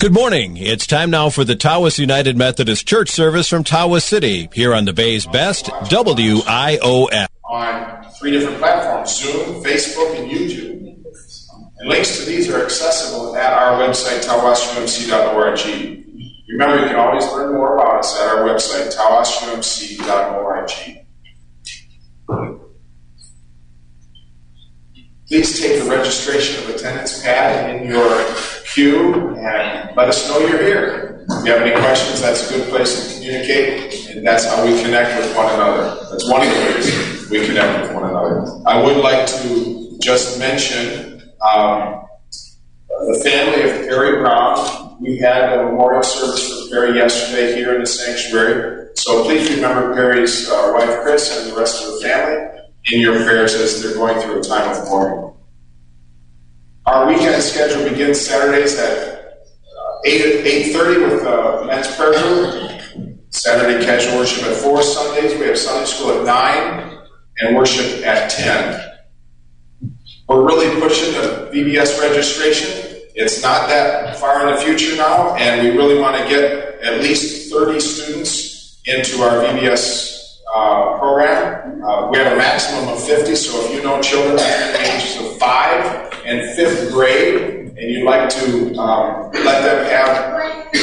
Good morning. It's time now for the Tawas United Methodist Church service from Tawas City, here on the Bay's Best, WIOF. On 3 different platforms, Zoom, Facebook, and YouTube. And links to these are accessible at our website, tawasumc.org. Remember, you can always learn more about us at our website, tawasumc.org. Please take the registration of attendance pad in your pew and let us know you're here. If you have any questions, that's a good place to communicate, and that's how we connect with one another. That's one of the ways we connect with one another. I would like to just mention the family of Perry Brown. We had a memorial service for Perry yesterday here in the sanctuary, so please remember Perry's wife Chris and the rest of the family in your prayers as they're going through a time of mourning. Our weekend schedule begins Saturdays at 8:30 with men's prayer group. Saturday casual worship at 4. Sundays we have Sunday school at 9 and worship at 10. We're really pushing the VBS registration. It's not that far in the future now, and we really want to get at least 30 students into our VBS program. We have a maximum of 50, so if you know children between the ages of 5 and 5th grade, and you'd like to let them have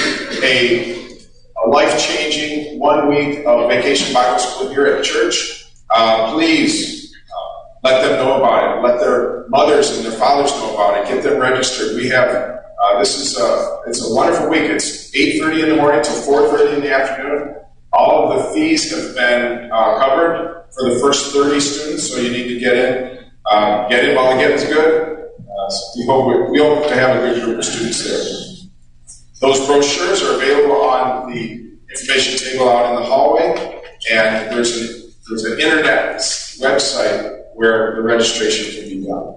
a life-changing 1 week of Vacation Bible School here at church, please let them know about it. Let their mothers and their fathers know about it. Get them registered. We have it's a wonderful week. It's 8:30 in the morning till 4:30 in the afternoon. All of the fees have been covered for the first 30 students, so you need to get in. Get in while the getting's good. We hope to have a good group of students there. Those brochures are available on the information table out in the hallway, and there's an internet website where the registration can be done.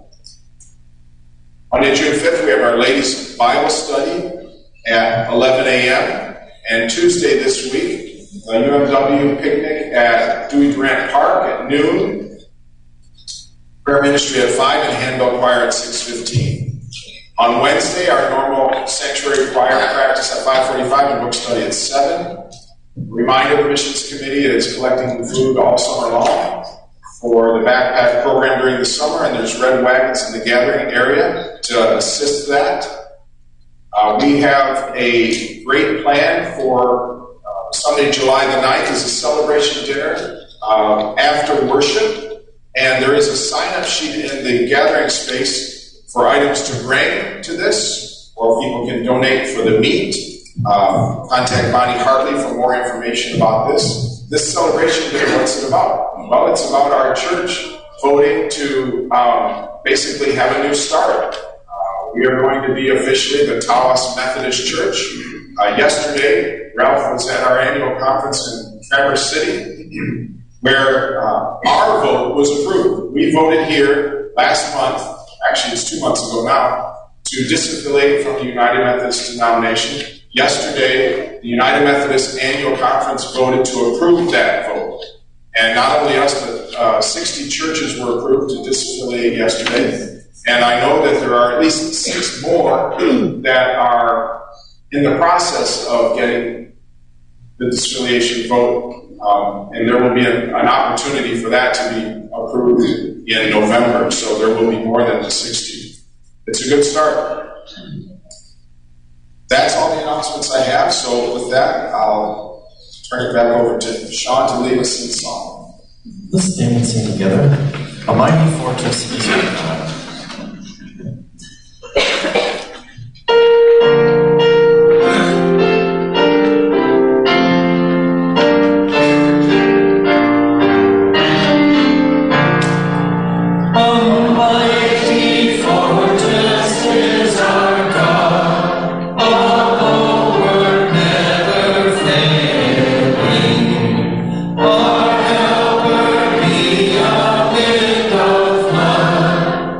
Monday, June 5th, we have our ladies' Bible study at 11 a.m., and Tuesday this week, a UMW picnic at Dewey Durant Park at noon, prayer ministry at 5, and handbell choir at 6:15. On Wednesday, our normal sanctuary choir practice at 5:45 and book study at 7. Reminder, the missions committee is collecting food all summer long for the backpack program during the summer, and there's red wagons in the gathering area to assist that. We have a great plan for Sunday, July the 9th is a celebration dinner after worship. And there is a sign-up sheet in the gathering space for items to bring to this, or people can donate for the meat. Contact Bonnie Hartley for more information about this. This celebration dinner, what's it about? Well, it's about our church voting to basically have a new start. We are going to be officially the Tawas Methodist Church. Yesterday, Ralph was at our annual conference in Traverse City, where our vote was approved. We voted here last month, actually it's 2 months ago now, to disaffiliate from the United Methodist denomination. Yesterday, the United Methodist annual conference voted to approve that vote. And not only us, but 60 churches were approved to disaffiliate yesterday. And I know that there are at least 6 more that are in the process of getting the disaffiliation vote. And there will be an opportunity for that to be approved in November, so there will be more than the 60. It's a good start. That's all the announcements I have, so with that, I'll turn it back over to Sean to lead us in song. Let's stand and sing together. A mighty fortress is our God. Our helper be a wind of love.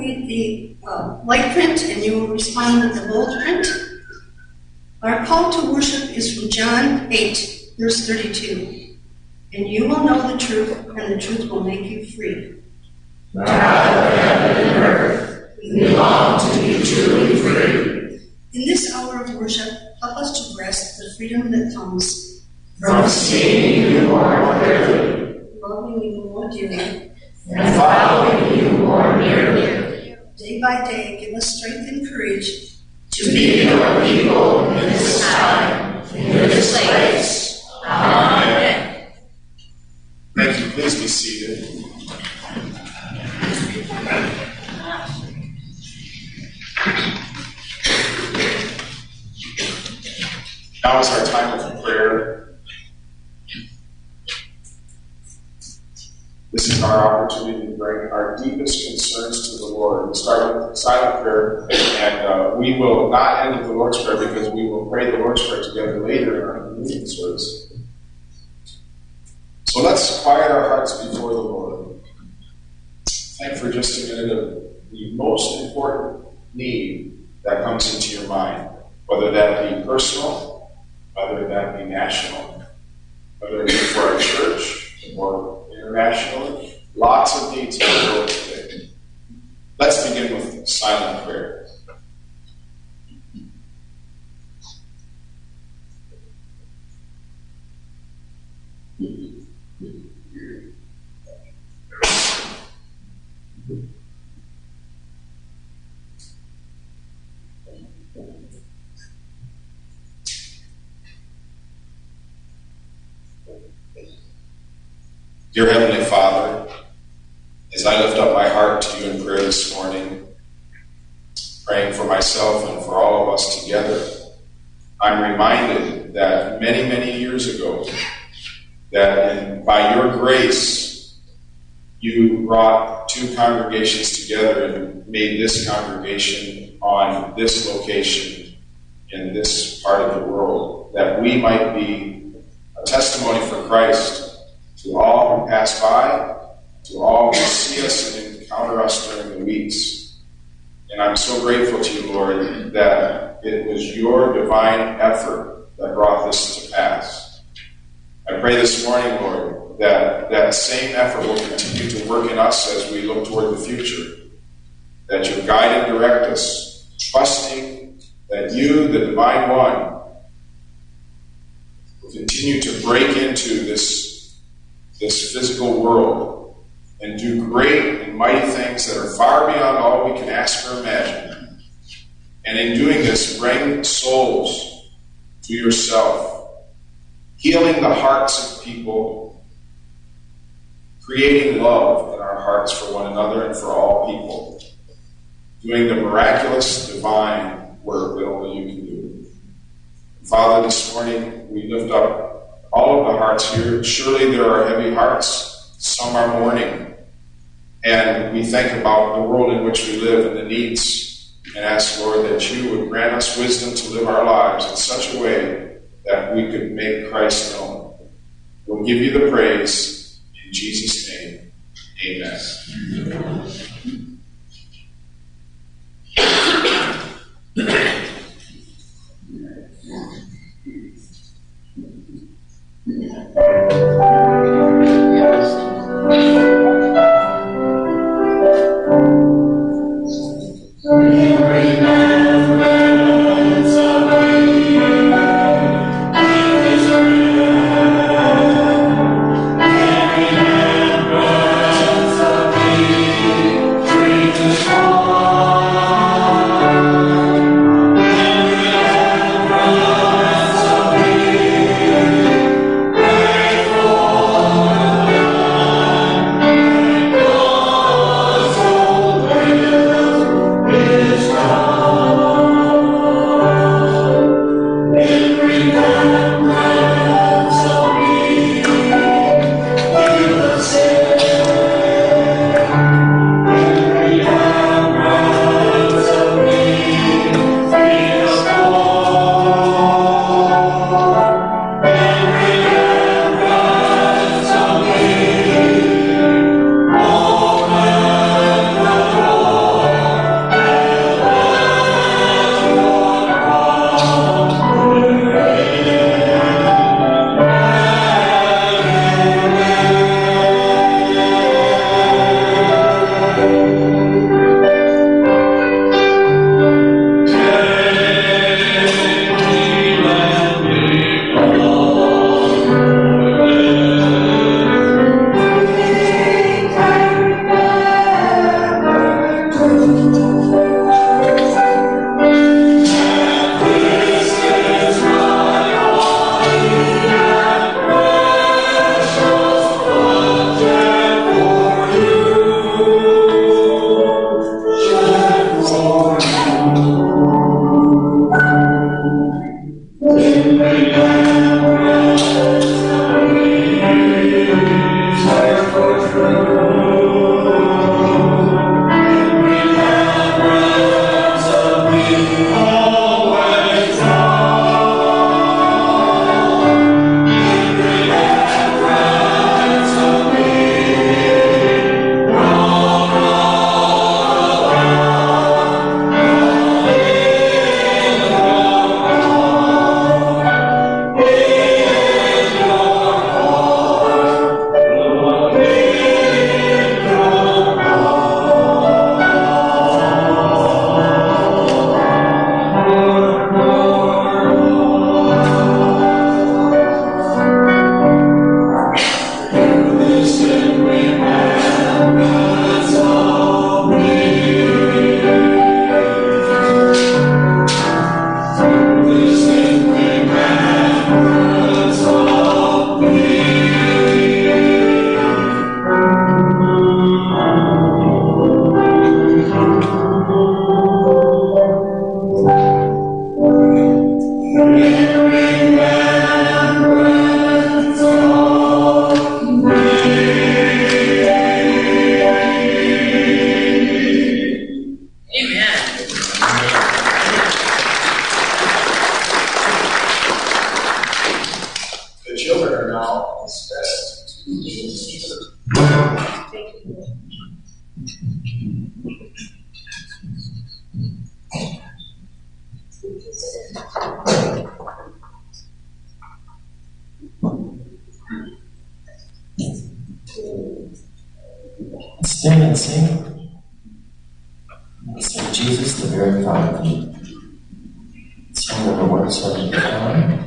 read the light print and you will respond with the bold print. Our call to worship is from John 8, verse 32. And you will know the truth, and the truth will make you free. God of heaven and earth, we long to be truly free. In this hour of worship, help us to grasp the freedom that comes from seeing you more clearly, loving you more dearly, and following you more nearly. Day by day, give us strength and courage to be your people in this time, in this place. Amen. Thank you. Please be seated. Now is our time of prayer. This is our opportunity to bring our deepest concerns to the Lord. We start with silent prayer, and we will not end with the Lord's Prayer because we will pray the Lord's Prayer together later in our communion service. So let's quiet our hearts before the Lord. Think for just a minute of the most important need that comes into your mind, whether that be personal, whether that be national, whether it be for our church or internationally. Lots of needs in the world today. Let's begin with silent prayer. Dear Heavenly Father, as I lift up my heart to you in prayer this morning, praying for myself and for all of us together, I'm reminded that many, many years ago, that by your grace, you brought two congregations together and made this congregation on this location in this part of the world, that we might be a testimony for Christ to all who pass by, to all who see us and encounter us during the weeks. And I'm so grateful to you, Lord, that it was your divine effort that brought this to pass. I pray this morning, Lord, that that same effort will continue to work in us as we look toward the future, that you guide and direct us, trusting that you, the Divine One, will continue to break into this physical world and do great and mighty things that are far beyond all we can ask or imagine. And in doing this, bring souls to yourself, healing the hearts of people, creating love in our hearts for one another and for all people, doing the miraculous, divine work that only you can do. Father, this morning we lift up all of the hearts here. Surely there are heavy hearts. Some are mourning. And we think about the world in which we live and the needs and ask, Lord, that you would grant us wisdom to live our lives in such a way that we could make Christ known. We'll give you the praise in Jesus' name. Amen. Stand and sing. Sing Jesus, the very fountain. Sing the words of the time.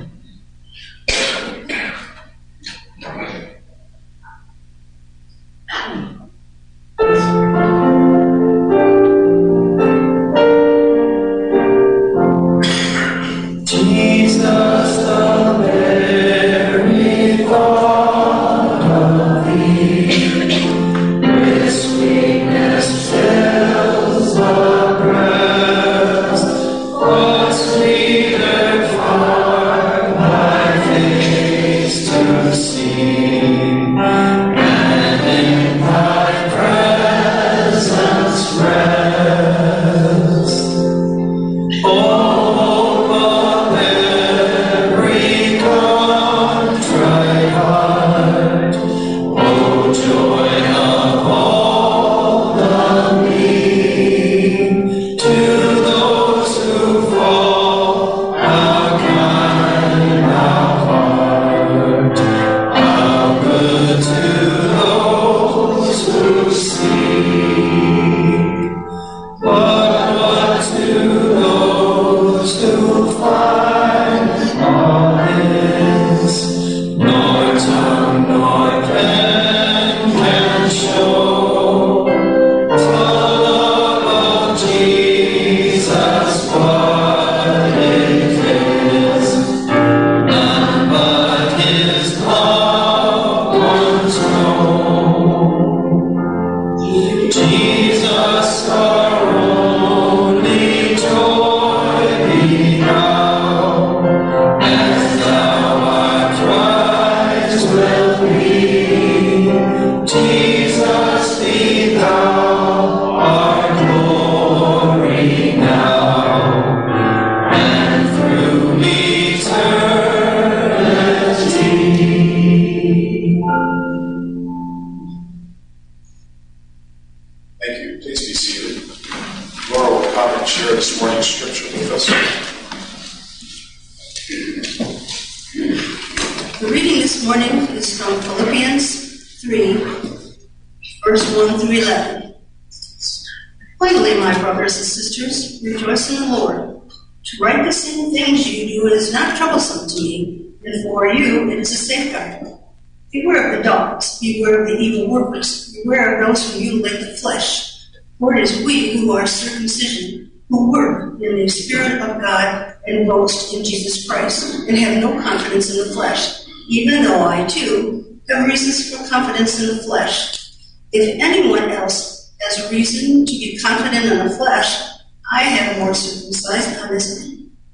Beware of the evil workers. Beware of those who mutilate the flesh. For it is we who are circumcision, who work in the Spirit of God and boast in Jesus Christ, and have no confidence in the flesh, even though I, too, have reasons for confidence in the flesh. If anyone else has reason to be confident in the flesh, I have more circumcised on this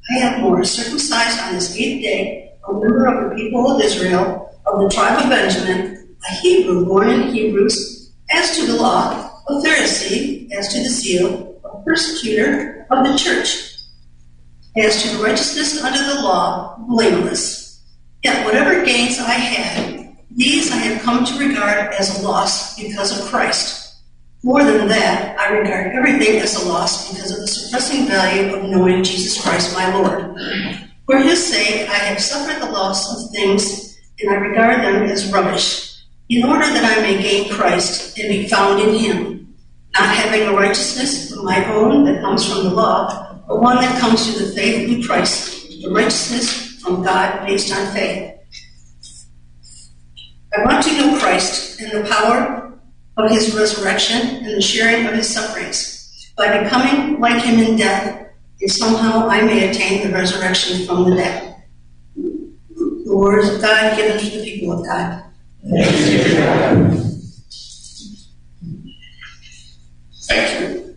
8th day, a member of the people of Israel, of the tribe of Benjamin, a Hebrew born in Hebrews, as to the law, a Pharisee, as to the zeal, a persecutor of the church, as to the righteousness under the law, blameless. Yet whatever gains I had, these I have come to regard as a loss because of Christ. More than that, I regard everything as a loss because of the surpassing value of knowing Jesus Christ my Lord. For his sake I have suffered the loss of things, and I regard them as rubbish, in order that I may gain Christ and be found in him, not having a righteousness of my own that comes from the law, but one that comes through the faith in Christ, the righteousness from God based on faith. I want to know Christ and the power of his resurrection and the sharing of his sufferings, by becoming like him in death, and somehow I may attain the resurrection from the dead. The words of God given to the people of God. Thank you.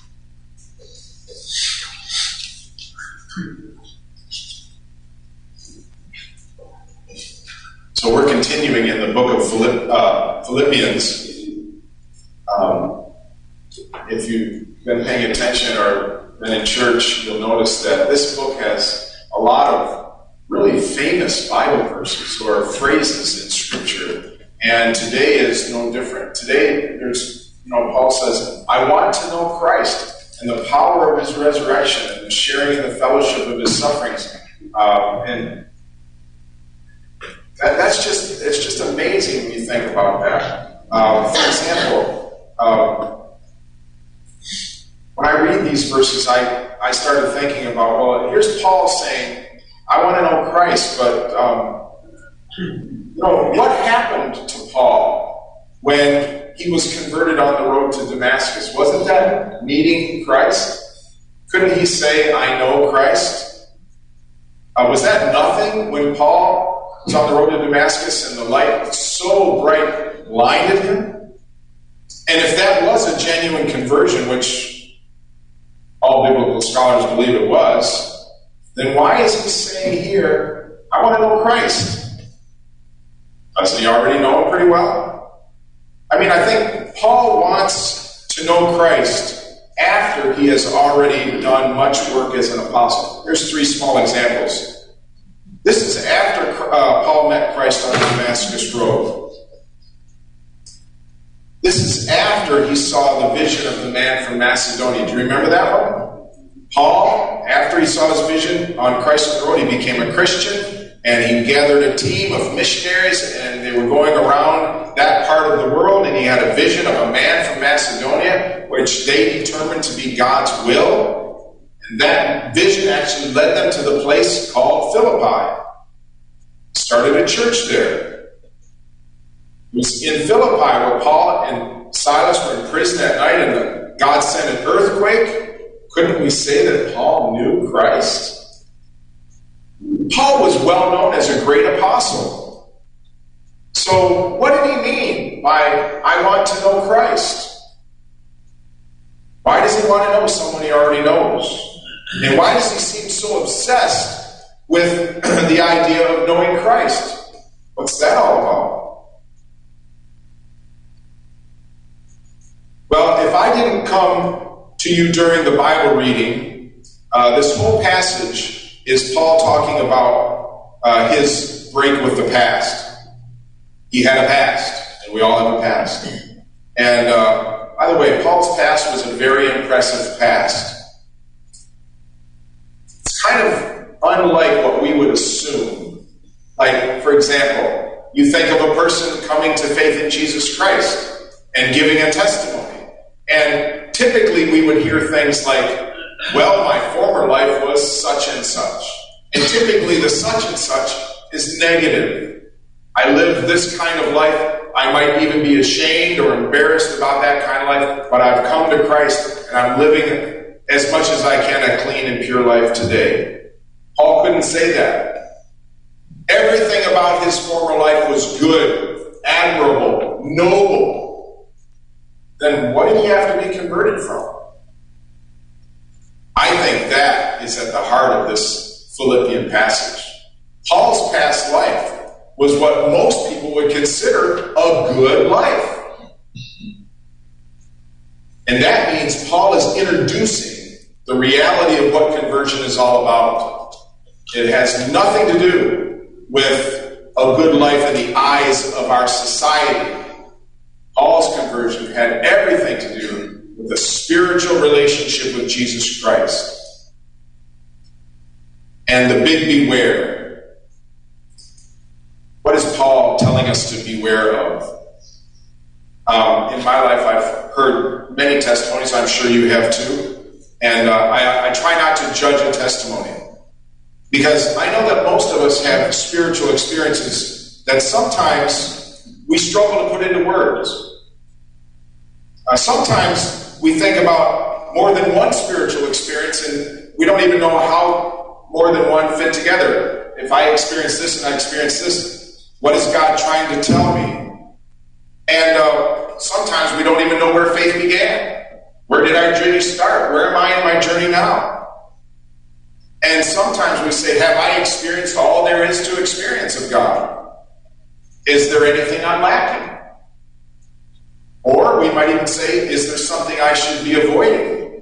So we're continuing in the book of Philippians. If you've been paying attention or been in church, you'll notice that this book has a lot of really famous Bible verses or phrases in Scripture And today is no different. Today, Paul says, I want to know Christ and the power of his resurrection and the sharing and the fellowship of his sufferings. And it's just amazing when you think about that. For example, when I read these verses, I started thinking about, well, here's Paul saying, I want to know Christ, but what happened to Paul when he was converted on the road to Damascus? Wasn't that meeting Christ? Couldn't he say, I know Christ? Was that nothing when Paul was on the road to Damascus and the light so bright blinded him? And if that was a genuine conversion, which all biblical scholars believe it was, then why is he saying here, I want to know Christ? Doesn't he already know him pretty well? I mean, I think Paul wants to know Christ after he has already done much work as an apostle. Here's 3 small examples. This is after Paul met Christ on the Damascus Road. This is after he saw the vision of the man from Macedonia. Do you remember that one? Paul, after he saw his vision on Christ on the road, he became a Christian. And he gathered a team of missionaries, and they were going around that part of the world, and he had a vision of a man from Macedonia, which they determined to be God's will. And that vision actually led them to the place called Philippi. Started a church there. It was in Philippi where Paul and Silas were in prison at night, and God sent an earthquake. Couldn't we say that Paul knew Christ? Paul was well known as a great apostle. So what did he mean by, I want to know Christ? Why does he want to know someone he already knows? And why does he seem so obsessed with the idea of knowing Christ? What's that all about? Well, if I didn't come to you during the Bible reading, this whole passage is Paul talking about his break with the past. He had a past, and we all have a past. And by the way, Paul's past was a very impressive past. It's kind of unlike what we would assume. Like, for example, you think of a person coming to faith in Jesus Christ and giving a testimony. And typically we would hear things like, well, my former life was such and such. And typically the such and such is negative. I lived this kind of life. I might even be ashamed or embarrassed about that kind of life, but I've come to Christ and I'm living as much as I can a clean and pure life today. Paul couldn't say that. Everything about his former life was good, admirable, noble. Then what did he have to be converted from? I think that is at the heart of this Philippian passage. Paul's past life was what most people would consider a good life. And that means Paul is introducing the reality of what conversion is all about. It has nothing to do with a good life in the eyes of our society. Paul's conversion had everything to do with a spiritual relationship with Jesus Christ. And the big beware. What is Paul telling us to beware of? In my life, I've heard many testimonies. I'm sure you have too. And I try not to judge a testimony. Because I know that most of us have spiritual experiences that sometimes we struggle to put into words. Sometimes we think about more than one spiritual experience and we don't even know how more than one fit together. If I experience this and I experience this, what is God trying to tell me? And sometimes we don't even know where faith began. Where did our journey start? Where am I in my journey now? And sometimes we say, have I experienced all there is to experience of God? Is there anything I'm lacking? Or we might even say, is there something I should be avoiding?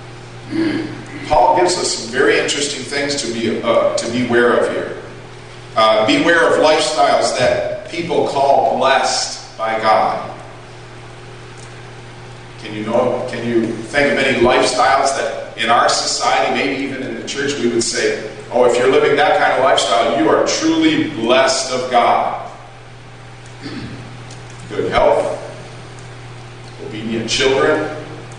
Paul gives us some very interesting things to be aware of here. Beware of lifestyles that people call blessed by God. Can you think of any lifestyles that in our society, maybe even in the church, we would say, oh, if you're living that kind of lifestyle, you are truly blessed of God. Good health, obedient children,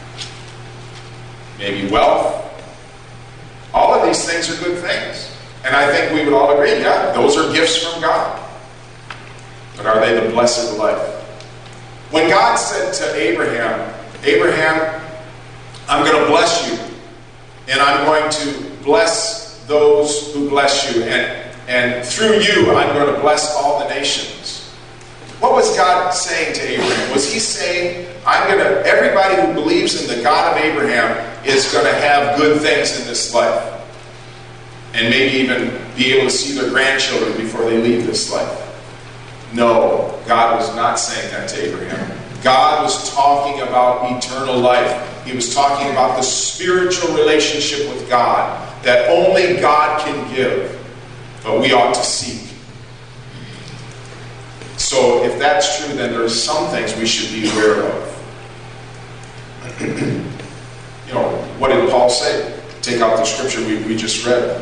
maybe wealth. All of these things are good things. And I think we would all agree, yeah, those are gifts from God. But are they the blessed life? When God said to Abraham, Abraham, I'm going to bless you, and I'm going to bless those who bless you, and through you I'm going to bless all the nations. What was God saying to Abraham? Was he saying, everybody who believes in the God of Abraham is going to have good things in this life, and maybe even be able to see their grandchildren before they leave this life? No, God was not saying that to Abraham. God was talking about eternal life. He was talking about the spiritual relationship with God that only God can give, but we ought to seek. So if that's true, then there's some things we should be aware of. What did Paul say? Take out the scripture we just read.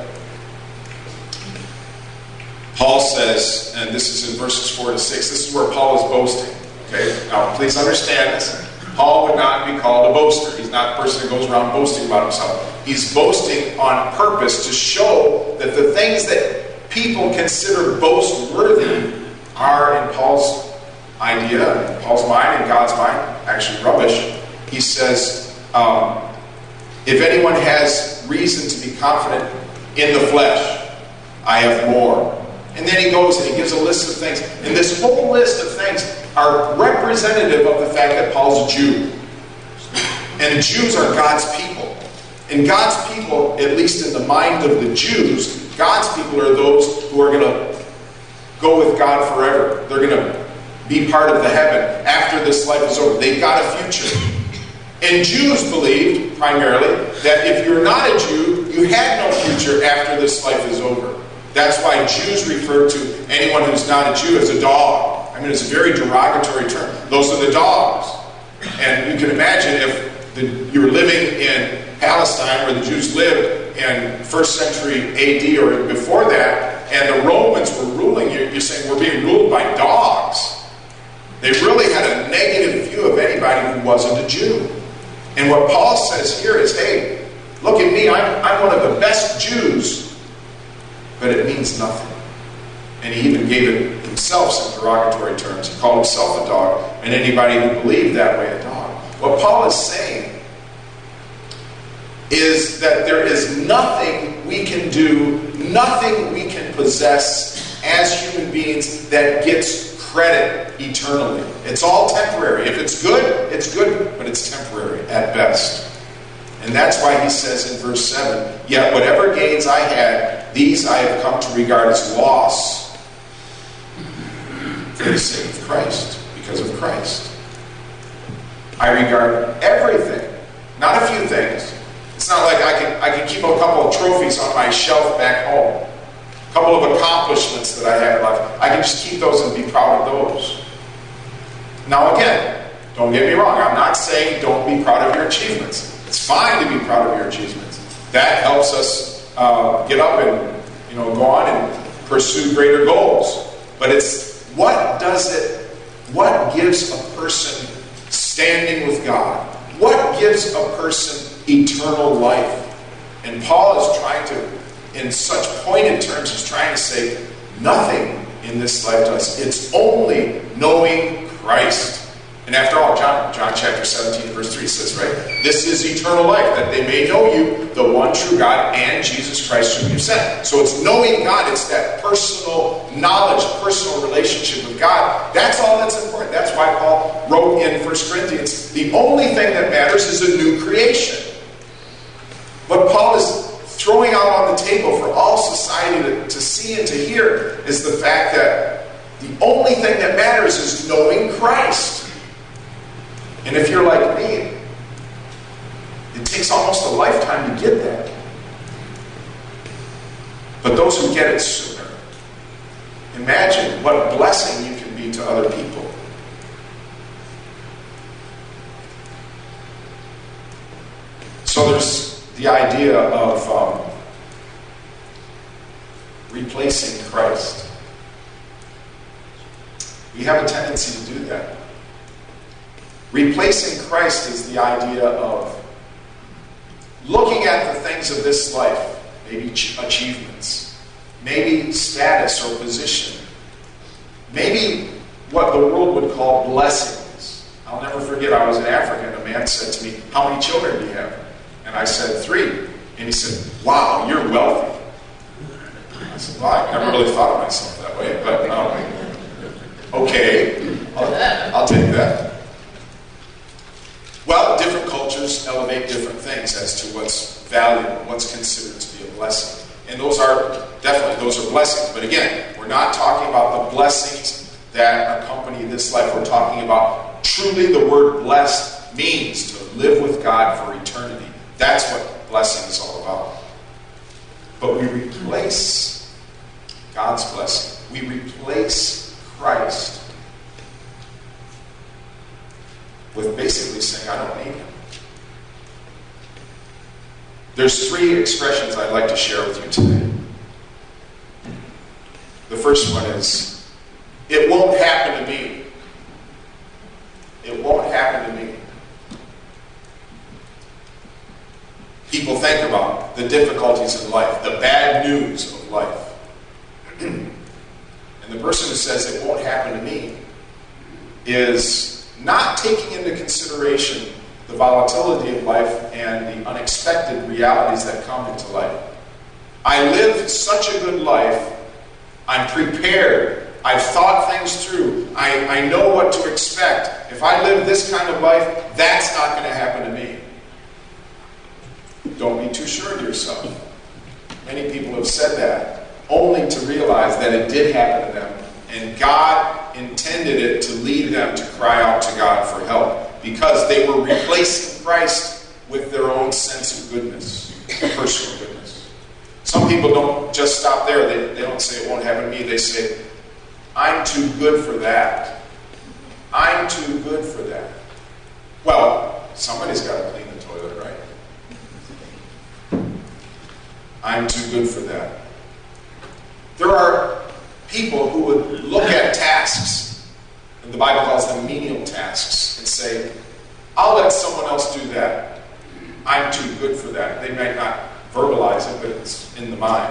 Paul says, and this is in verses 4 to 6, this is where Paul is boasting. Okay? Now, please understand this. Paul would not be called a boaster. He's not a person that goes around boasting about himself. He's boasting on purpose to show that the things that people consider boast-worthy are, in Paul's idea, in Paul's mind, in God's mind, actually rubbish. He says, if anyone has reason to be confident in the flesh, I have more. And then he goes and he gives a list of things. And this whole list of things are representative of the fact that Paul's a Jew. And the Jews are God's people. And God's people, at least in the mind of the Jews, God's people are those who are going to go with God forever. They're going to be part of the heaven after this life is over. They've got a future. And Jews believed, primarily, that if you're not a Jew, you had no future after this life is over. That's why Jews refer to anyone who's not a Jew as a dog. I mean, it's a very derogatory term. Those are the dogs. And you can imagine if you were living in Palestine, where the Jews lived in 1st century AD or before that, and the Romans were ruling, you're saying we're being ruled by dogs. They really had a negative view of anybody who wasn't a Jew. And what Paul says here is, hey, look at me, I'm one of the best Jews. But it means nothing. And he even gave it himself some derogatory terms. He called himself a dog, and anybody who believed that way a dog. What Paul is saying is that there is nothing we can do, nothing we can possess as human beings that gets credit eternally. It's all temporary. If it's good, but it's temporary at best. And that's why he says in verse 7, yet whatever gains I had, these I have come to regard as loss for the sake of Christ, because of Christ. I regard everything, not a few things. It's not like I can keep a couple of trophies on my shelf back home, a couple of accomplishments that I had in life. I can just keep those and be proud of those. Now again, don't get me wrong, I'm not saying don't be proud of your achievements. It's fine to be proud of your achievements. That helps us get up and go on and pursue greater goals. But it's what gives a person standing with God? What gives a person eternal life? And Paul is trying to, in such pointed terms, he's trying to say nothing in this life does. It's only knowing Christ. And after all, John chapter 17, verse 3 says, right, this is eternal life, that they may know you, the one true God, and Jesus Christ whom you sent. So it's knowing God, it's that personal knowledge, personal relationship with God. That's all that's important. That's why Paul wrote in 1 Corinthians, the only thing that matters is a new creation. What Paul is throwing out on the table for all society to see and to hear is the fact that the only thing that matters is knowing Christ. And if you're like me, it takes almost a lifetime to get that. But those who get it sooner, imagine what a blessing you can be to other people. So there's the idea of replacing Christ. We have a tendency to do that. Replacing Christ is the idea of looking at the things of this life, maybe achievements, maybe status or position, maybe what the world would call blessings. I'll never forget, I was in Africa and a man said to me, "How many children do you have?" And I said, 3. And he said, "Wow, you're wealthy." I said, "Well, I never really thought of myself that way, but okay, I'll take that." Well, different cultures elevate different things as to what's valuable, what's considered to be a blessing. And those are blessings. But again, we're not talking about the blessings that accompany this life. We're talking about truly the word blessed means to live with God for eternity. That's what blessing is all about. But we replace God's blessing. We replace Christ with basically saying, "I don't need him." There's 3 expressions I'd like to share with you today. The first one is, "It won't happen to me." It won't happen to me. People think about the difficulties in life, the bad news of life. And the person who says it won't happen to me is not taking into consideration the volatility of life and the unexpected realities that come into life. I live such a good life. I'm prepared. I've thought things through. I know what to expect. If I live this kind of life, that's not going to happen to me. Don't be too sure of yourself. Many people have said that, only to realize that it did happen to them. And God intended it to lead them to cry out to God for help, because they were replacing Christ with their own sense of goodness, personal goodness. Some people don't just stop there. They don't say it won't happen to me. They say, "I'm too good for that. I'm too good for that." Well, somebody's got to clean the toilet, right? I'm too good for that. There are people who would look at tasks, and the Bible calls them menial tasks, and say, "I'll let someone else do that. I'm too good for that." They might not verbalize it, but it's in the mind.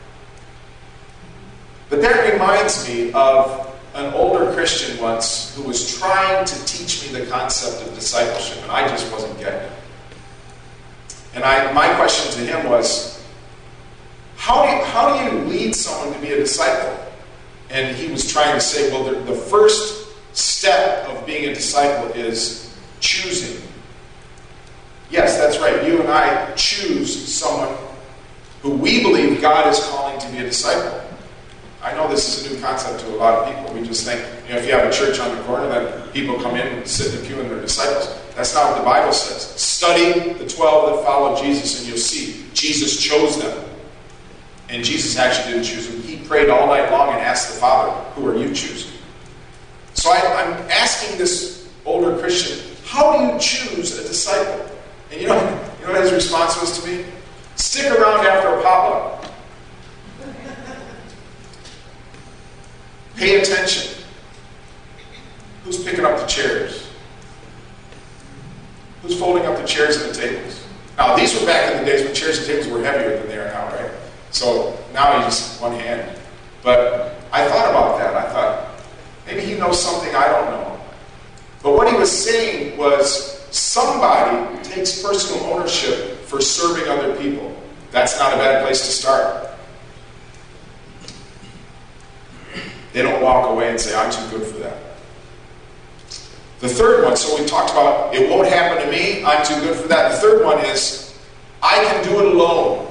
But that reminds me of an older Christian once who was trying to teach me the concept of discipleship, and I just wasn't getting it. And my question to him was, how do you lead someone to be a disciple? And he was trying to say, well, the first step of being a disciple is choosing. Yes, that's right. You and I choose someone who we believe God is calling to be a disciple. I know this is a new concept to a lot of people. We just think, if you have a church on the corner, then people come in and sit in the pew and they're disciples. That's not what the Bible says. Study the 12 that follow Jesus and you'll see Jesus chose them. And Jesus actually didn't choose them. He prayed all night long and asked the Father, "Who are you choosing?" So I'm asking this older Christian, how do you choose a disciple? And you know what his response was to me? Stick around after a potluck. Pay attention. Who's picking up the chairs? Who's folding up the chairs and the tables? Now, these were back in the days when chairs and tables were heavier than they are now, right? So now you just one hand. But I thought about that. I thought, maybe he knows something I don't know. But what he was saying was, somebody takes personal ownership for serving other people. That's not a bad place to start. They don't walk away and say, "I'm too good for that." The third one, so we talked about, it won't happen to me, I'm too good for that. The third one is, I can do it alone.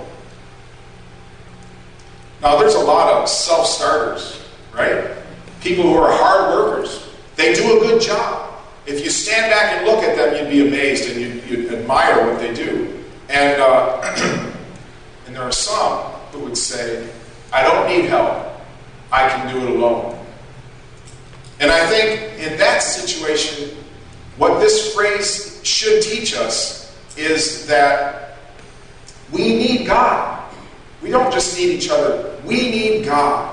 Now, there's a lot of self-starters, right? People who are hard workers. They do a good job. If you stand back and look at them, you'd be amazed and you'd admire what they do. And and there are some who would say, "I don't need help. I can do it alone. And I think in that situation, what this phrase should teach us is that we need God. We don't just need each other. We need God.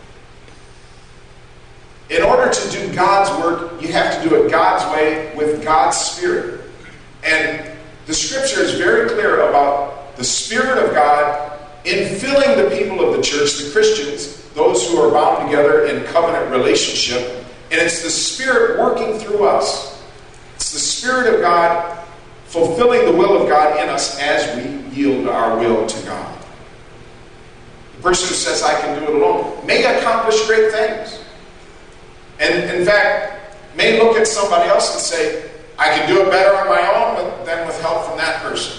In order to do God's work, you have to do it God's way with God's Spirit. And the Scripture is very clear about the Spirit of God in filling the people of the church, the Christians, those who are bound together in covenant relationship. And it's the Spirit working through us. It's the Spirit of God fulfilling the will of God in us as we yield our will to God. The person who says, I can do it alone, may accomplish great things. And in fact, may look at somebody else and say, I can do it better on my own than with help from that person.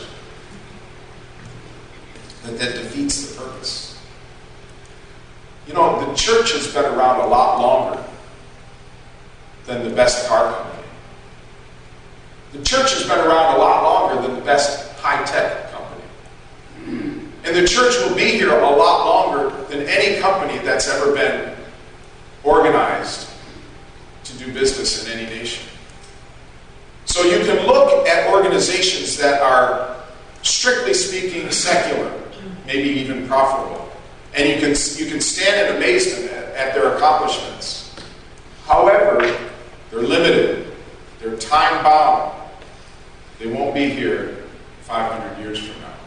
But that defeats the purpose. You know, the church has been around a lot longer than the best car company. The church has been around a lot longer than the best high-tech company. And the church will be here a lot longer than any company that's ever been organized to do business in any nation. So you can look at organizations that are, strictly speaking, secular, maybe even profitable, and you can stand in amazement at their accomplishments. However, they're limited. They're time-bound. They won't be here 500 years from now.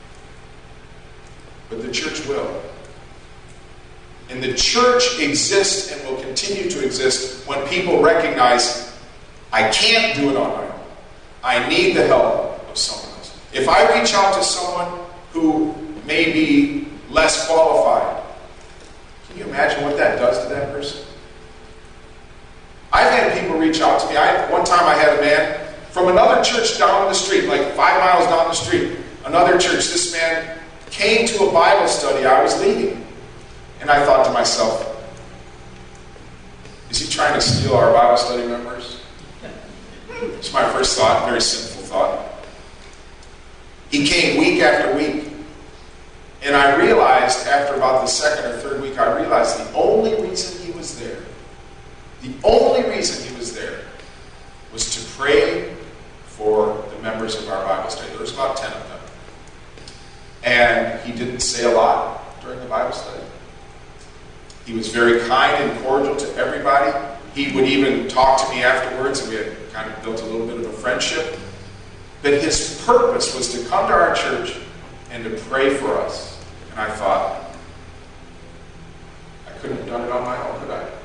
But the church will. And the church exists and will continue to exist when people recognize, I can't do it on my own. I need the help of someone else. If I reach out to someone who may be less qualified, can you imagine what that does to that person? I've had people reach out to me. One time I had a man from another church down the street, like 5 miles down the street, another church. This man came to a Bible study I was leading. And I thought to myself, is he trying to steal our Bible study members? It's my first thought, very simple thought. He came week after week. And I realized, after about the second or third week, I realized the only reason he was there, was to pray for the members of our Bible study. There was about 10 of them. And he didn't say a lot during the Bible study. He was very kind and cordial to everybody. He would even talk to me afterwards, and we had kind of built a little bit of a friendship. But his purpose was to come to our church and to pray for us. And I thought, I couldn't have done it on my own, could I?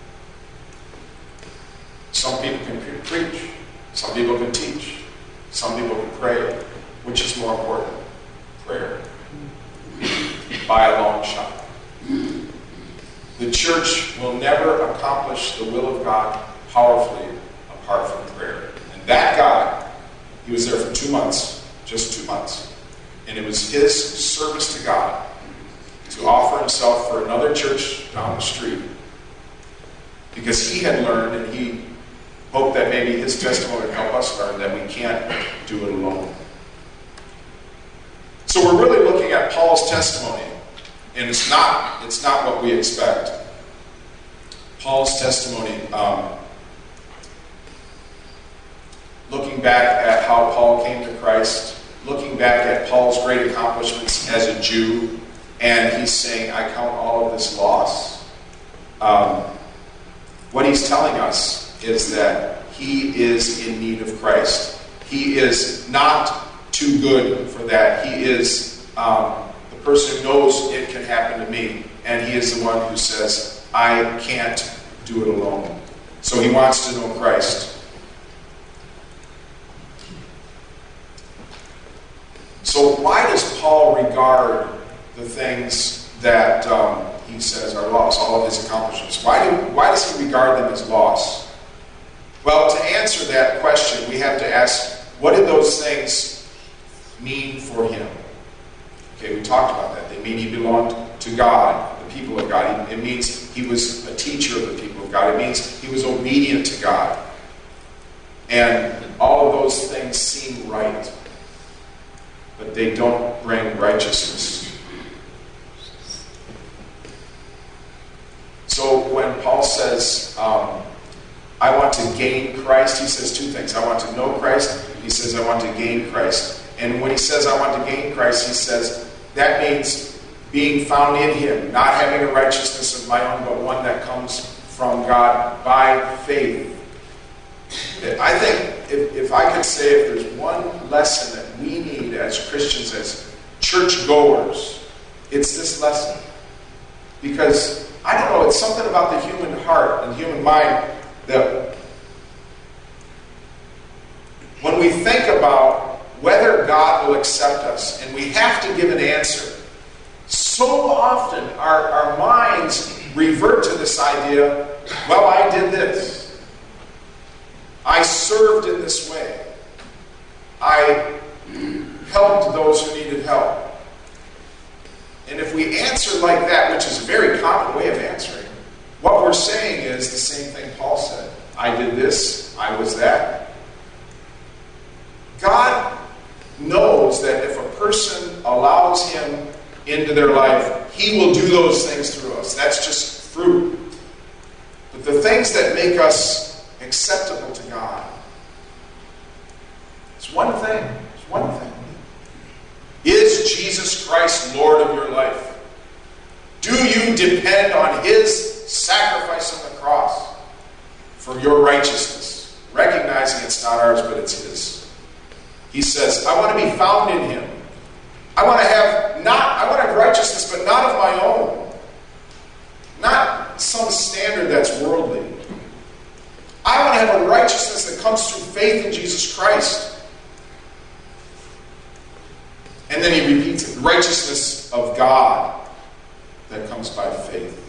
Some people can preach. Some people can teach. Some people can pray. Which is more important? Prayer. By a long shot. The church will never accomplish the will of God powerfully apart from prayer. And that guy, he was there for 2 months, just 2 months. And it was his service to God to offer himself for another church down the street. Because he had learned, and he hoped that maybe his testimony would help us learn that we can't do it alone. So we're really looking at Paul's testimony. And it's not what we expect. Paul's testimony, looking back at how Paul came to Christ, looking back at Paul's great accomplishments as a Jew, and he's saying, I count all of this loss. What he's telling us is that he is in need of Christ. He is not too good for that. He is the person who knows it can happen to me, and he is the one who says, I can't do it alone. So he wants to know Christ. So why does Paul regard the things that he says are loss, all of his accomplishments? Why does he regard them as loss? Well, to answer that question, we have to ask, what did those things mean for him? Okay, we talked about that. They mean he belonged to God, the people of God. It means he was a teacher of the people of God. It means he was obedient to God. And all of those things seem right, but they don't bring righteousness. gain Christ, he says two things. I want to know Christ. He says, I want to gain Christ. And when he says, I want to gain Christ, he says, that means being found in him, not having a righteousness of my own, but one that comes from God by faith. I think if I could say if there's one lesson that we need as Christians, as church-goers, it's this lesson. Because, I don't know, it's something about the human heart and human mind that when we think about whether God will accept us, and we have to give an answer, so often our minds revert to this idea, well, I did this. I served in this way. I helped those who needed help. And if we answer like that, which is a very common way of answering, what we're saying is the same thing Paul said. I did this, I was that. God knows that if a person allows him into their life, he will do those things through us. That's just fruit. But the things that make us acceptable to God, it's one thing. It's one thing. Is Jesus Christ Lord of your life? Do you depend on his sacrifice on the cross for your righteousness? Recognizing it's not ours, but it's his. He says, I want to be found in him. I want to have righteousness, but not of my own. Not some standard that's worldly. I want to have a righteousness that comes through faith in Jesus Christ. And then he repeats it. The righteousness of God that comes by faith.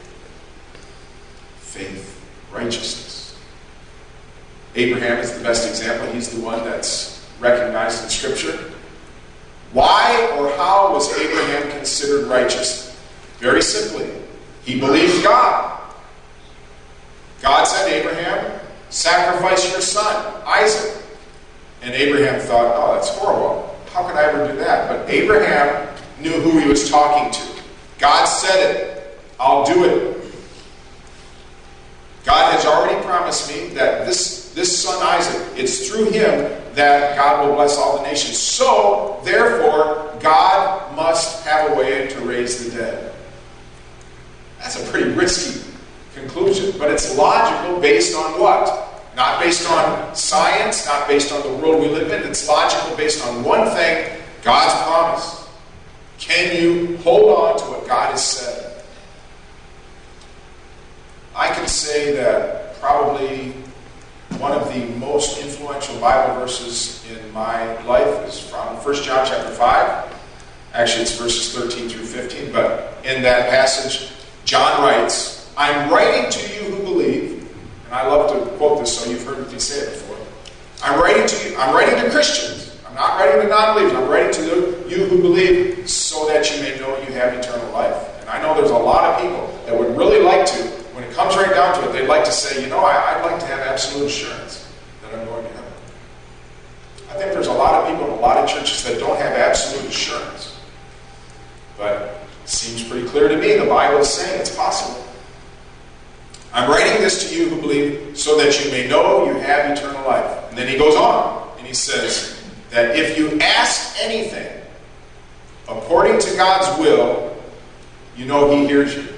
Faith. Righteousness. Abraham is the best example. He's the one that's recognized in Scripture. Why or how was Abraham considered righteous? Very simply, he believed God. God said, Abraham, sacrifice your son, Isaac. And Abraham thought, oh, that's horrible. How could I ever do that? But Abraham knew who he was talking to. God said it. I'll do it. God has already promised me that this son Isaac, it's through him that God will bless all the nations. So, therefore, God must have a way to raise the dead. That's a pretty risky conclusion, but it's logical based on what? Not based on science, not based on the world we live in. It's logical based on one thing, God's promise. Can you hold on to what God has said? I can say that probably one of the most influential Bible verses in my life is from 1 John chapter 5. Actually, it's verses 13 through 15, but in that passage, John writes, I'm writing to you who believe. And I love to quote this, so you've heard me say it before. I'm writing to Christians. I'm not writing to non-believers. I'm writing to you who believe so that you may know you have eternal life. And I know there's a lot of people that would really like to, when it comes right down to it, they'd like to say, I'd like to have absolute assurance that I'm going to heaven. I think there's a lot of people in a lot of churches that don't have absolute assurance. But it seems pretty clear to me the Bible is saying it's possible. I'm writing this to you who believe so that you may know you have eternal life. And then he goes on and he says that if you ask anything according to God's will, you know he hears you.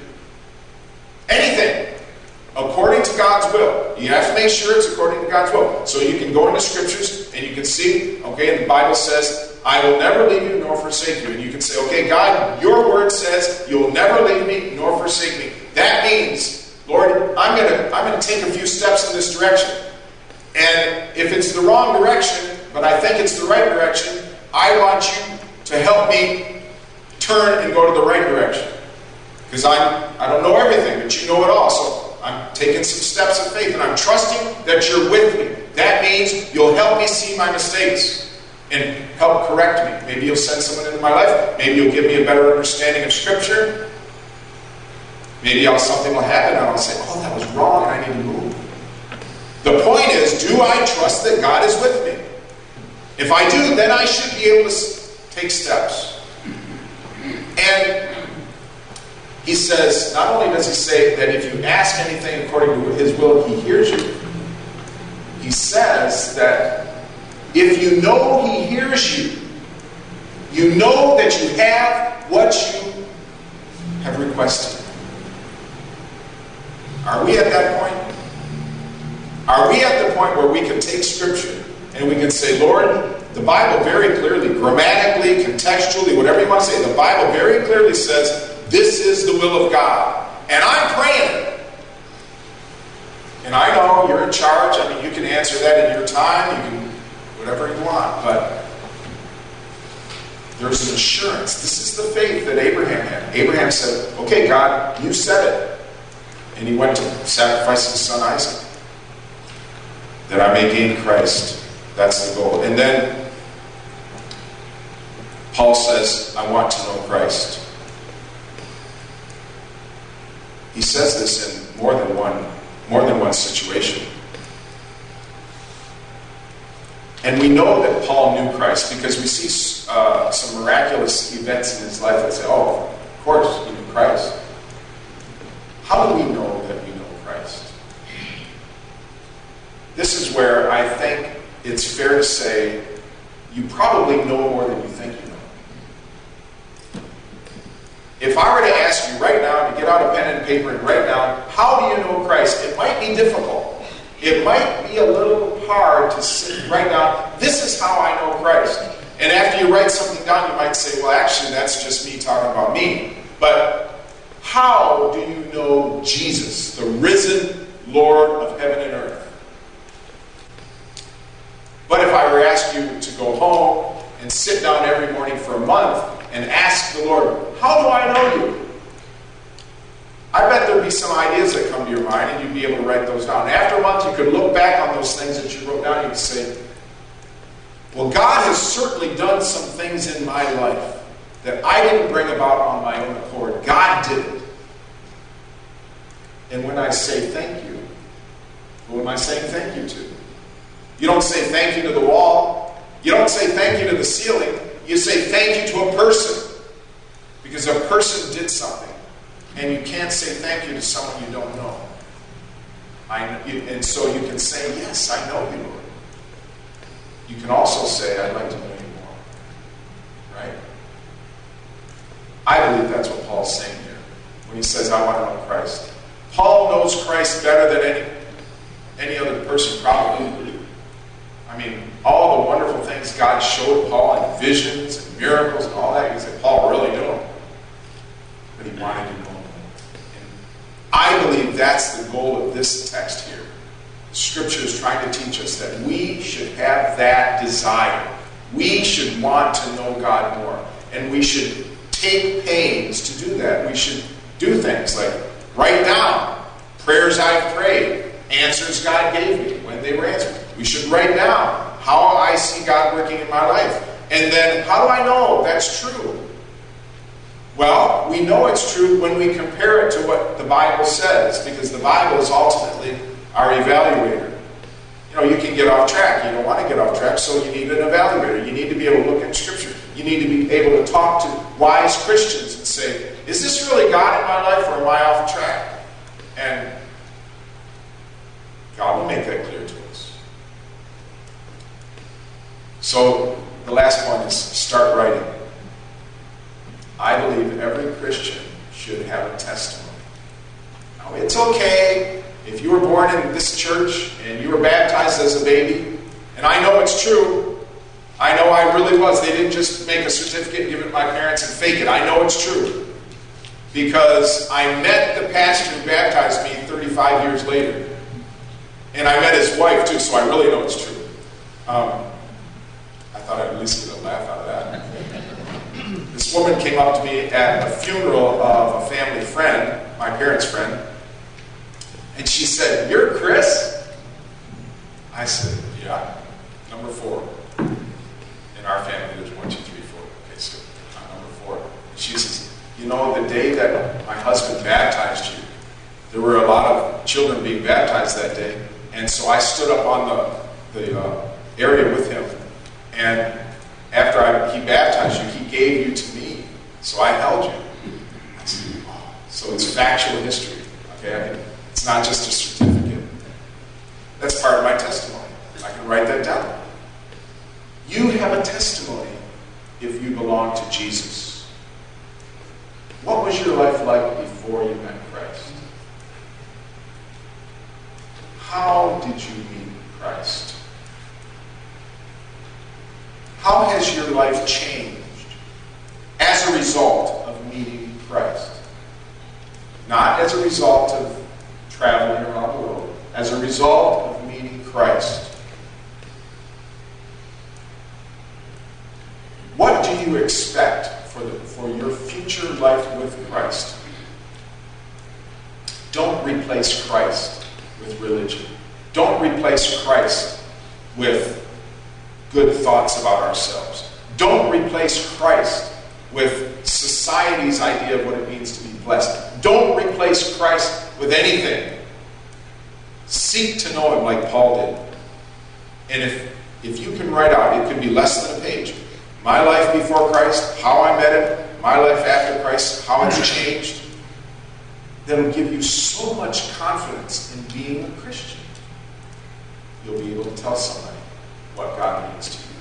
Anything according to God's will. You have to make sure it's according to God's will. So you can go into scriptures and you can see, okay, the Bible says, I will never leave you nor forsake you. And you can say, okay, God, your word says you will never leave me nor forsake me. That means, Lord, I'm going to take a few steps in this direction. And if it's the wrong direction, but I think it's the right direction, I want you to help me turn and go to the right direction. Because I don't know everything, but you know it all. So I'm taking some steps of faith, and I'm trusting that you're with me. That means you'll help me see my mistakes and help correct me. Maybe you'll send someone into my life. Maybe you'll give me a better understanding of Scripture. Maybe something will happen and I'll say, oh, that was wrong and I need to move. The point is, do I trust that God is with me? If I do, then I should be able to take steps. And he says, not only does he say that if you ask anything according to his will, he hears you. he says that if you know he hears you, you know that you have what you have requested. Are we at that point? Are we at the point where we can take Scripture and we can say, Lord, the Bible very clearly, grammatically, contextually, whatever you want to say, the Bible very clearly says, this is the will of God. And I'm praying it. And I know you're in charge. I mean, you can answer that in your time. You can, whatever you want. But there's an assurance. This is the faith that Abraham had. Abraham said, okay, God, you said it. And he went to sacrifice his son Isaac. That I may gain Christ. That's the goal. And then Paul says, I want to know Christ. He says this in more than one situation. And we know that Paul knew Christ because we see some miraculous events in his life that say, oh, of course, he knew Christ. How do we know that we know Christ? This is where I think it's fair to say you probably know more than you think you know. If I were to ask you right now to get out a pen and paper and write down, how do you know Christ? It might be difficult. It might be a little hard to write down, this is how I know Christ. And after you write something down, you might say, well, actually, that's just me talking about me. But how do you know Jesus, the risen Lord of heaven and earth? But if I were to ask you to go home and sit down every morning for a month and ask the Lord, how do I know you? I bet there'd be some ideas that come to your mind and you'd be able to write those down. After a month, you could look back on those things that you wrote down and you could say, well, God has certainly done some things in my life that I didn't bring about on my own accord. God did it. And when I say thank you, who am I saying thank you to? You don't say thank you to the wall. You don't say thank you to the ceiling. You say thank you to a person. Because a person did something. And you can't say thank you to someone you don't know. And so you can say, yes, I know you, Lord. You can also say, I'd like to know you more. Right? I believe that's what Paul's saying here. When he says, I want to know Christ. Paul knows Christ better than any other person probably. I mean, all the wonderful things God showed Paul in visions and miracles and all that, you can say, Paul really knew him. But he wanted to know him. And I believe that's the goal of this text here. Scripture is trying to teach us that we should have that desire. We should want to know God more. And we should take pains to do that. We should do things like write down prayers I've prayed, answers God gave me when they were answered. We should write down how I see God working in my life. And then, how do I know that's true? Well, we know it's true when we compare it to what the Bible says, because the Bible is ultimately our evaluator. You know, you can get off track. You don't want to get off track, so you need an evaluator. You need to be able to look at Scripture. You need to be able to talk to wise Christians and say, is this really God in my life, or am I off track? And God will make that clear to us. So, the last point is start writing. I believe every Christian should have a testimony. Now, it's okay if you were born in this church and you were baptized as a baby, and I know it's true. I know I really was. They didn't just make a certificate and give it to my parents and fake it. I know it's true. Because I met the pastor who baptized me 35 years later. And I met his wife too, so I really know it's true. I thought I'd at least get a laugh out of that. This woman came up to me at a funeral of a family friend, my parents' friend, and she said, "You're Chris?" I said, "Yeah, number 4. In our family, there's 1, 2, 3, 4. Okay, so I'm number 4. And she says, "You know, the day that my husband baptized you, there were a lot of children being baptized that day, and so I stood up on the area with him, and after he baptized you, he gave you to me, so I held you." I said, "Oh." So it's factual history. Okay, it's not just a certificate. That's part of my testimony. you have a testimony if you belong to Jesus. What was your life like before you met Christ? How did you meet Christ? How has your life changed as a result of meeting Christ? Not as a result of traveling around the world, as a result of meeting Christ. What do you expect for your future life with Christ? Don't replace Christ with religion. Don't replace Christ with good thoughts about ourselves. Don't replace Christ with society's idea of what it means to be blessed. Don't replace Christ with anything. Seek to know Him like Paul did. And if you can write out, it could be less than a page, my life before Christ, how I met Him, my life after Christ, how it's changed, that'll give you so much confidence in being a Christian. You'll be able to tell somebody what God means to you.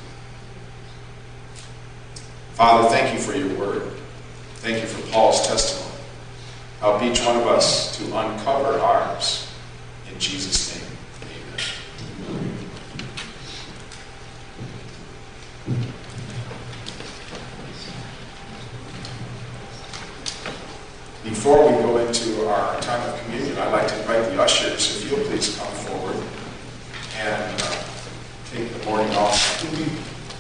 Father, thank you for your word. Thank you for Paul's testimony. Help each one of us to uncover ours. In Jesus' name, amen. Before we go into our time of communion, I'd like to invite the ushers, if you'll please come forward and take the morning offering.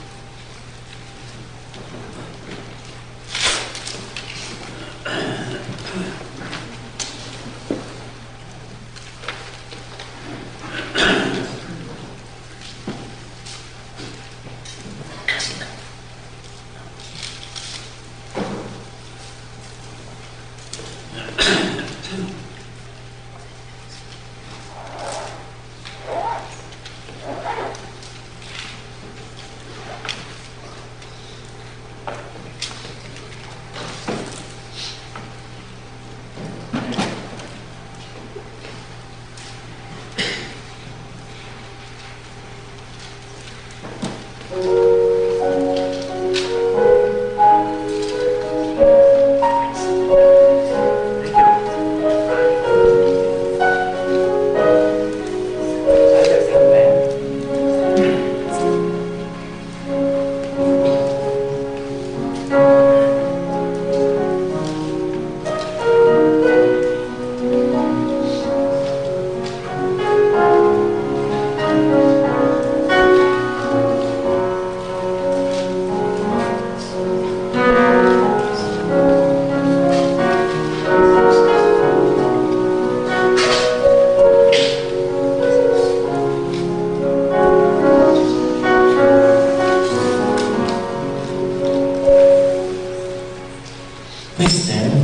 Please stand.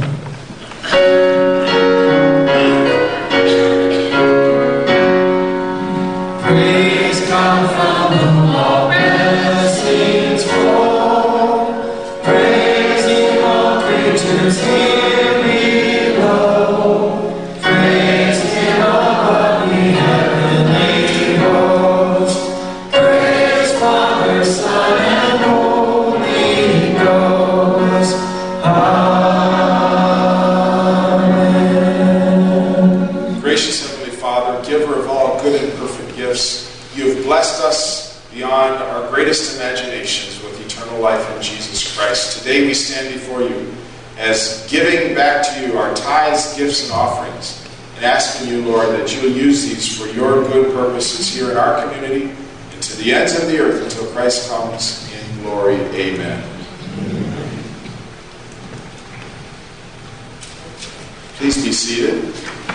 Praise God from whom all blessings flow. Praise Him, all creatures here below. Praise Him above the heavenly host. Praise Father, Son, and Holy Ghost. Gracious Heavenly Father, giver of all good and perfect gifts, you have blessed us beyond our greatest imaginations with eternal life in Jesus Christ. Today we stand before you as giving back to you our tithes, gifts, and offerings, and asking you, Lord, that you will use these for your good purposes here in our community and to the ends of the earth until Christ comes in glory. Amen. Please be seated.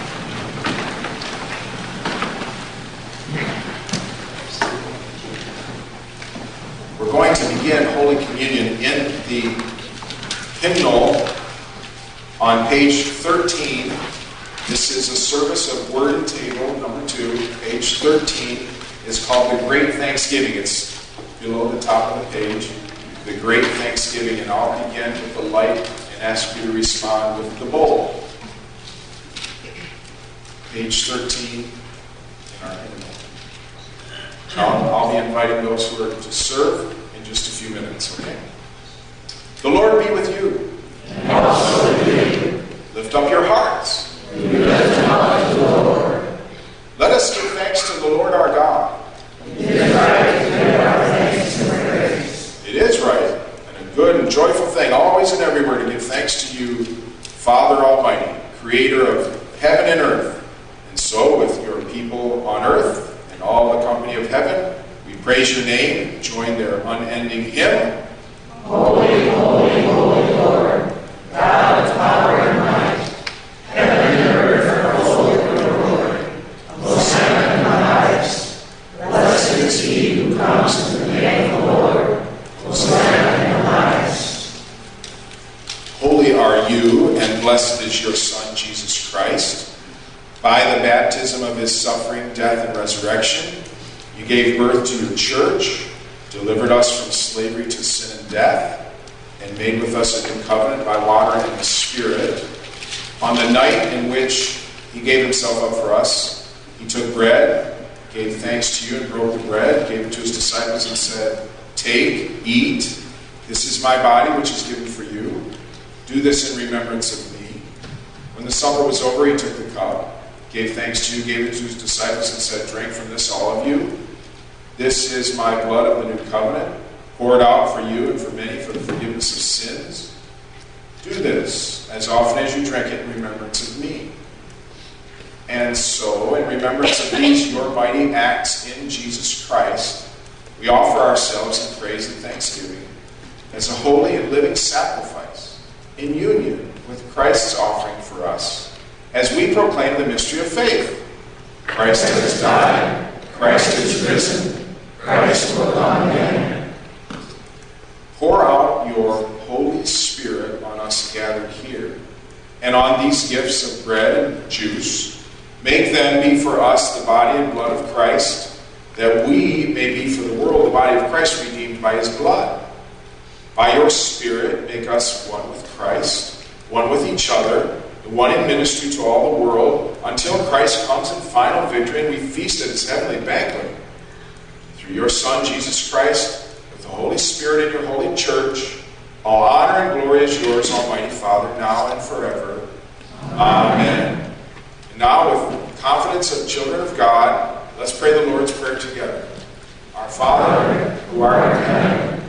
We're going to begin Holy Communion in the hymnal on page 13. This is a service of Word and Table, number 2. Page 13 is called The Great Thanksgiving. It's below the top of the page. The Great Thanksgiving. And I'll begin with the light and ask you to respond with the bowl. Page 13 in our hymnal. I'll be inviting those who are to serve, and just a few minutes, okay? The Lord be with you. And also with you. Lift up your hearts. We lift them up to the Lord. Let us give thanks to the Lord our God. It is right to give our thanks and praise. It is right and a good and joyful thing, always and everywhere, to give thanks to you, Father Almighty, creator of heaven and earth. And so, with your people on earth and all the company of heaven, we praise your name and join their unending hymn. Holy, holy, holy Lord, God of power and might, heaven and earth are full of your glory. Hosanna in the highest. Blessed is he who comes in the name of the Lord. Hosanna in the highest. Holy are you, and blessed is your Son, Jesus Christ. By the baptism of his suffering, death, and resurrection, you gave birth to your church, delivered us from slavery to sin and death, and made with us a new covenant by water and the Spirit. On the night in which he gave himself up for us, he took bread, gave thanks to you, and broke the bread, gave it to his disciples, and said, "Take, eat. This is my body, which is given for you. Do this in remembrance of me." When the supper was over, he took the cup, gave thanks to you, gave it to his disciples, and said, "Drink from this, all of you. This is my blood of the new covenant, poured out for you and for many for the forgiveness of sins. Do this as often as you drink it in remembrance of me." And so, in remembrance of these your mighty acts in Jesus Christ, we offer ourselves in praise and thanksgiving as a holy and living sacrifice in union with Christ's offering for us, as we proclaim the mystery of faith. Christ has died. Christ is risen. Christ will come again. Pour out your Holy Spirit on us gathered here, and on these gifts of bread and juice. Make them be for us the body and blood of Christ, that we may be for the world the body of Christ, redeemed by his blood. By your Spirit, make us one with Christ, one with each other, and one in ministry to all the world, until Christ comes in final victory and we feast at his heavenly banquet. Through your Son, Jesus Christ, with the Holy Spirit in your holy church, all honor and glory is yours, Almighty Father, now and forever. Amen. And now, with confidence of children of God, let's pray the Lord's Prayer together. Our Father, who art in heaven,